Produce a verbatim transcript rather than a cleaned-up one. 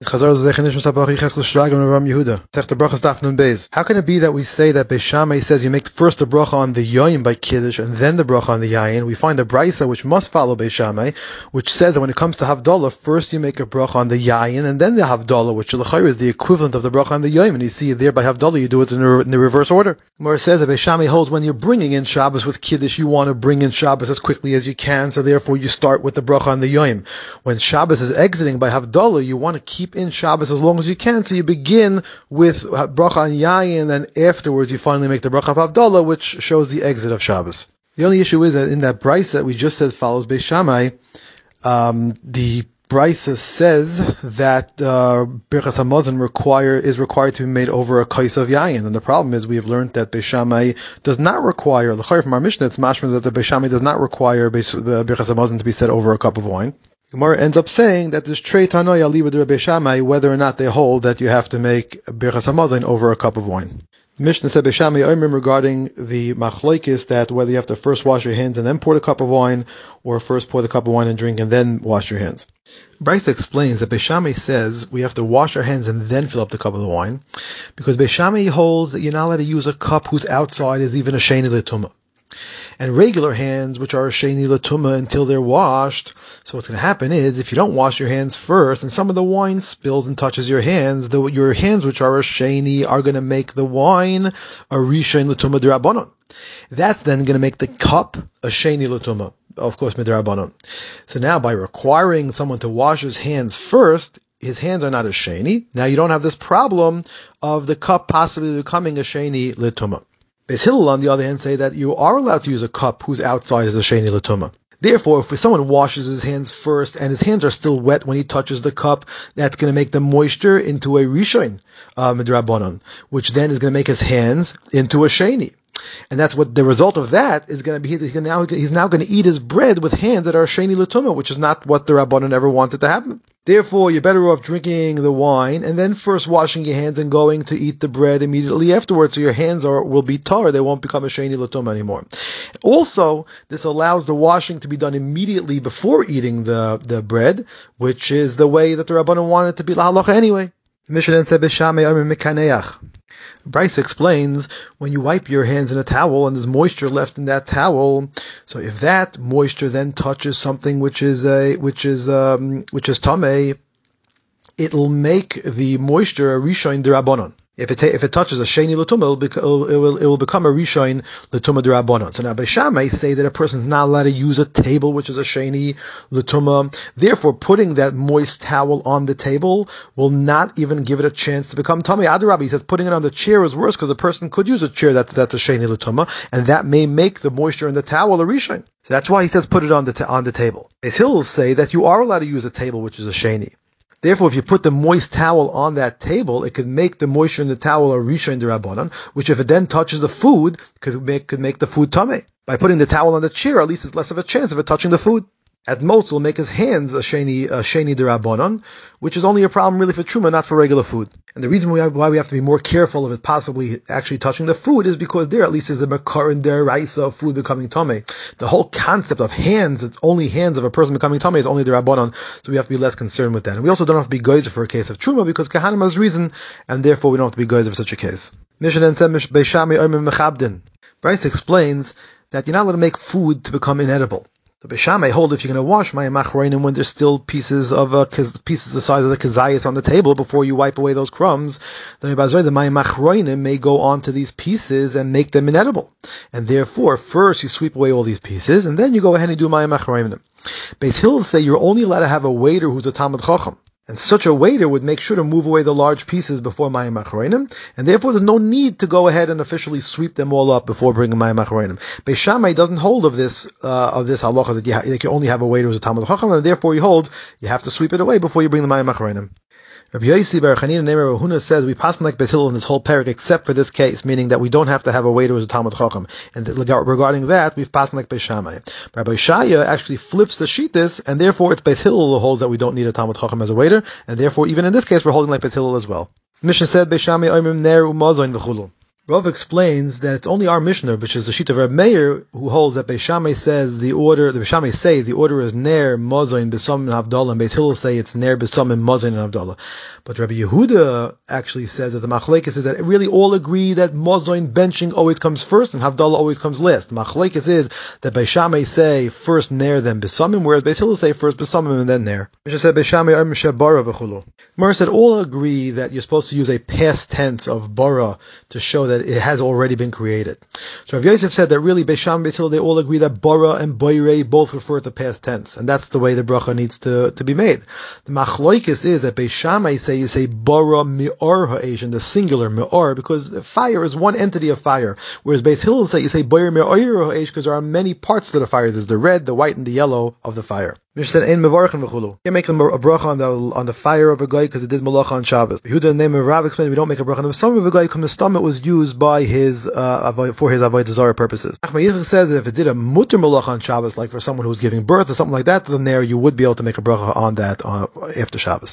How can it be that we say that Beis Shammai says you make first the bracha on the yoim by kiddush and then the bracha on the yayin? We find a brisa which must follow Beis Shammai, which says that when it comes to havdalah, first you make a bracha on the yayin and then the havdalah, which is the equivalent of the bracha on the yoim. And you see there by havdalah you do it in the, in the reverse order. Gemara says that Beis Shammai holds when you're bringing in Shabbos with kiddush, you want to bring in Shabbos as quickly as you can, so therefore you start with the bracha on the yoim. When Shabbos is exiting by havdalah, you want to keep in Shabbos as long as you can, so you begin with bracha on yayin, and then afterwards you finally make the bracha of Havdalah, which shows the exit of Shabbos. The only issue is that in that brisa that we just said follows Beis Shammai, um, the brisa says that uh, Birchas Hamazon require is required to be made over a kais of yayin, and the problem is we have learned that Beis Shammai does not require. The from our Mishnah, it's mashma that the Beis Shammai does not require Birchas Hamazon to be said over a cup of wine. Gemara ends up saying that there's trei tanoy ali with Rabbi Shammai, whether or not they hold that you have to make Birchas Hamazon over a cup of wine. The Mishnah said Beis Shammai Oimrim regarding the machlokes that whether you have to first wash your hands and then pour the cup of wine, or first pour the cup of wine and drink and then wash your hands. Brisa explains that Beis Shammai says we have to wash our hands and then fill up the cup of the wine, because Beis Shammai holds that you're not allowed to use a cup whose outside is even a sheni l'tumah. And regular hands, which are a sheni l'tumah until they're washed. So what's going to happen is, if you don't wash your hands first, and some of the wine spills and touches your hands, the, your hands, which are a sheni, are going to make the wine a rishon l'tumah d'Rabbanon. That's then going to make the cup a sheni l'tumah, of course, midrabanon. So now, by requiring someone to wash his hands first, his hands are not a sheni. Now you don't have this problem of the cup possibly becoming a sheni l'tumah. Beis Hillel, on the other hand, say that you are allowed to use a cup whose outside is a sheni l'tumah. Therefore, if someone washes his hands first and his hands are still wet when he touches the cup, that's going to make the moisture into a rishon uh, midrabanon, which then is going to make his hands into a sheni. And that's what the result of that is going to be. He's, he's, now, he's now going to eat his bread with hands that are sheni l'tumah, which is not what the Rabbanon ever wanted to happen. Therefore, you're better off drinking the wine and then first washing your hands and going to eat the bread immediately afterwards, so your hands are will be tar, they won't become a sheni l'tumah anymore. Also, this allows the washing to be done immediately before eating the, the bread, which is the way that the Rabbanon wanted it to be lahalacha anyway. Mishnah said Beis Shammai Omer mekaneach. Bryce explains, when you wipe your hands in a towel and there's moisture left in that towel, so if that moisture then touches something which is a which is um, which is tamei, it'll make the moisture a rishon d'Rabbanon. If it if it touches a sheni l'tumah, it will, it will it will become a rishon l'tumah d'Rabbanon. So now Beis Shammai say that a person is not allowed to use a table which is a sheni l'tumah. Therefore, putting that moist towel on the table will not even give it a chance to become tamei. Adarabbi, he says putting it on the chair is worse, because a person could use a chair that's that's a sheni l'tumah, and that may make the moisture in the towel a rishon. So that's why he says put it on the ta- on the table. Beis Hillel say that you are allowed to use a table which is a sheni. Therefore, if you put the moist towel on that table, it could make the moisture in the towel a rishon d'Rabbanan, which if it then touches the food, could make could make the food tamei. By putting the towel on the chair, at least it's less of a chance of it touching the food. At most, it will make his hands a sheni a sheni d'Rabbanan, which is only a problem really for truma, not for regular food. And the reason why we have to be more careful of it possibly actually touching the food is because there at least is a makar and deraisa of food becoming tamei. The whole concept of hands, it's only hands of a person becoming tamei, is only d'Rabbanan, so we have to be less concerned with that. And we also don't have to be geyser for a case of truma, because kahanim has reason, and therefore we don't have to be geyser for such a case. Mishnah then said Beis Shammai Omer mechabdin. Bryce explains that you're not allowed to make food to become inedible. The Beis Shammai hold if you're going to wash mayim achronim when there's still pieces of uh, pieces the size of the kazayas on the table before you wipe away those crumbs, then the mayim achronim may go onto these pieces and make them inedible. And therefore, first you sweep away all these pieces, and then you go ahead and do mayim achronim. Beis Hillel say you're only allowed to have a waiter who's a Talmid Chacham. And such a waiter would make sure to move away the large pieces before mayim achronim, and therefore there's no need to go ahead and officially sweep them all up before bringing mayim achronim. Beis Shammai doesn't hold of this uh, of this halacha that you, ha- that you only have a waiter who's a Talmid Chacham, and therefore he holds you have to sweep it away before you bring the mayim achronim. Rabbi Yossi Bar Chanina Neimer Rav Huna says we pass like Beis Hillel in this whole parak except for this case, meaning that we don't have to have a waiter who's a Talmid Chacham. And regarding that, we've passed like Beis Shammai. Rabbi Shaya actually flips the shittas, and therefore it's Beis Hillel who holds that we don't need a Talmid Chacham as a waiter, and therefore even in this case we're holding like Beis Hillel as well. The Mishnah said Beis Shammai Oimrim Ner Umazoin v'chulu. Rav explains that it's only our Mishnah, which is the sheet of Reb Meir, who holds that Beis Shammai says the order, the Beis Shammai say the order is Ner, Mozain, Besamim, and Havdalah, and Beis Hillel say it's Ner, Besamim, Mozain, and Havdalah. But Rabbi Yehuda actually says that the Machlekes is that really all agree that Mozain, benching, always comes first, and Havdalah always comes last. The Machlekes is that Beis Shammai say first Ner, then Besamim, whereas Beis Hillel say first Besamim, and then Ner. Mishnah said Beis Shammai, Ar Misha Bara, v'chulu. Mer said all agree that you're supposed to use a past tense of Bara to show that it has already been created. So Rav Yosef said that really Beis Shammai, Beis Hillel, they all agree that bara and boirei both refer to past tense, and that's the way the bracha needs to, to be made. The machloikis is that Beis Shammai say you say bara mi'ar ha'esh in the singular mi'ar because fire is one entity of fire, whereas Beis Hillel say you say boir mi'ar ha'esh because there are many parts to the fire. There's the red, the white, and the yellow of the fire. Mishnah said, "Ein mevarchen v'chulu." Can't make a bracha on the on the fire of a guy because it did malacha on Shabbos. Yehuda, the name of Rav, explained we don't make a bracha on the stomach of a guy because the stomach was used by his uh, for his avodah zarah purposes. Achmei Yitzchak says that if it did a mutter malacha on Shabbos, like for someone who was giving birth or something like that, then there you would be able to make a bracha on that uh, after Shabbos.